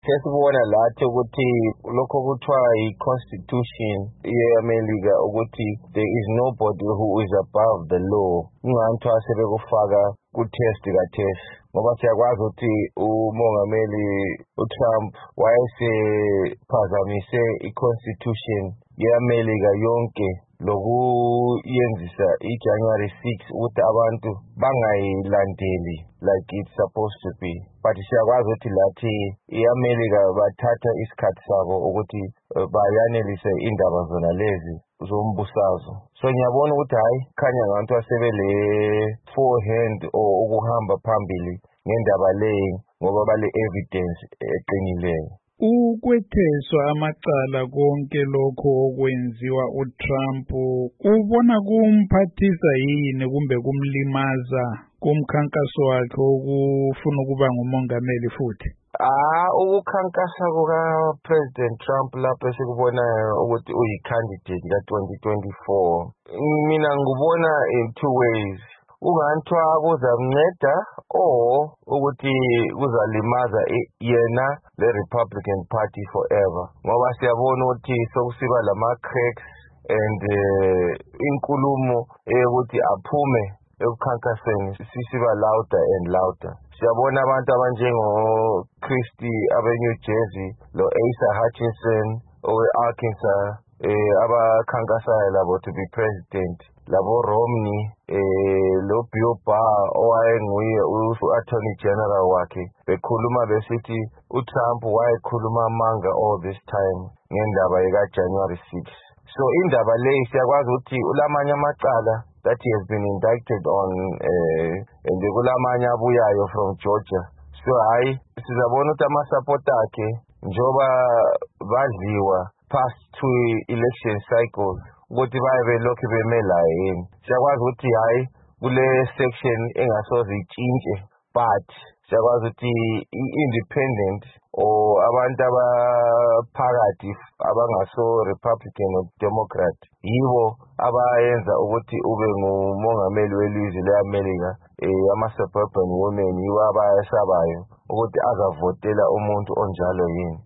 sesibona lathi ukuthi lokho kuthiwa i-constitution ye-America ukuthi there is nobody who is above the law. Kungathiwa sebekufaka ku-test ka-test ngoba siyakwazi ukuthi umongameli uTrump wayesephazamise i-constitution ye-America yonke lokuyenzisa i-January 6 ukuthi abantu bangayilandeli like it's supposed to be. But siyakwazi ukuthi lathi i-America bathatha isikhathi sabo ukuthi bayanelise indaba zona lezi zombusazo. So ngiyabona ukuthi hayi khanya ngabantu asebele forehand ukuhamba phambili ngendaba le ngoba bale evidence eqinileyo. Ukwetheswa amacala konke lokho okwenziwa uTrump ubona kumphathisa yini kumbe kumlimaza kumkhankaso wakhe okufuna ukuba ngumongameli futhi? Ukukhankasa kuka-President Trump lapho esikubonayo ukuthi uyi-candidate ka-2024. Mina ngibona in two ways. Kungathiwa kuzamnceda or ukuthi kuzalimaza yena le-Republican Party forever. Ngoba siyabona ukuthi sokusiba lama-cracks and inkulumo ukuthi aphume ekukhankaseni sisiba louder and louder. Siyabona abantu abanjengo-Christie abe-New Jersey, lo-Asa Hutchinson owe-Arkansas abakhankasayo labo to be president, labo Romney, lo Bill Barr owayenguye u-Attorney General wakhe, bekhuluma besithi uTrump wayekhuluma amanga all this time ngendaba yeka-January 6. So indaba le siyakwazi ukuthi ulamanye amacala that he has been indicted on and kulamanye abuyayo from Georgia. So hayi sizabona ukuthi ama-support akhe njoba badliwa past two election cycles ukuthi baye belokhu bemelayo yini. Siyakwazi ukuthi hayi kule section engasoze itshintshe but siyakwazi ukuthi i-independent or abantu abaphakathi abangaso Republican or Democrat yibo abayenza ukuthi ube ngumongameli welizwe le-America. Ama-suburban women yibo abayesabayo ukuthi azavotela umuntu onjalo yini.